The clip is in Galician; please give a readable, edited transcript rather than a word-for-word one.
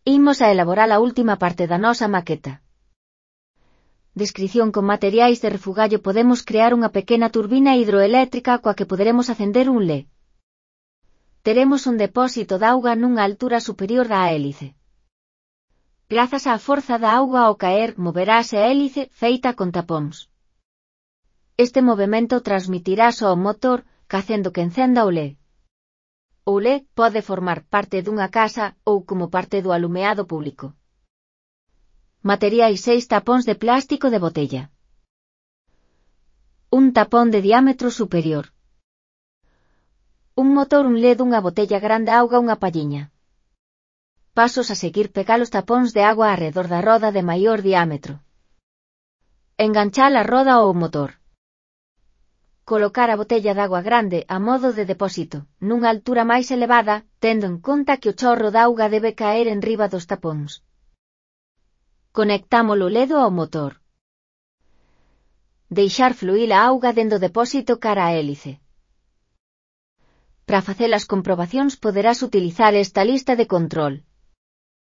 Imos a elaborar a última parte da nosa maqueta. Descrición con materiais de refugallo. Podemos crear unha pequena turbina hidroeléctrica coa que poderemos acender un LED. Teremos un depósito de auga nunha altura superior da hélice. Grazas á forza da auga ao caer, moverase a hélice feita con tapóns. Este movemento transmitirase ao motor, facendo que encenda o LED. O LED pode formar parte dunha casa ou como parte do alumeado público. Materiais: 6 tapóns de plástico de botella. Un tapón de diámetro superior. Un motor, un LED, unha botella grande, auga, unha palliña. Pasos a seguir: pegar os tapóns de agua arredor da roda de maior diámetro. Enganchar a roda ao motor. Colocar a botella de agua grande a modo de depósito, nunha altura máis elevada, tendo en conta que o chorro de auga debe caer en riba dos tapóns. Conectamos o LED ao motor. Deixar fluir a auga dentro do depósito cara á hélice. Para facer as comprobacións poderás utilizar esta lista de control.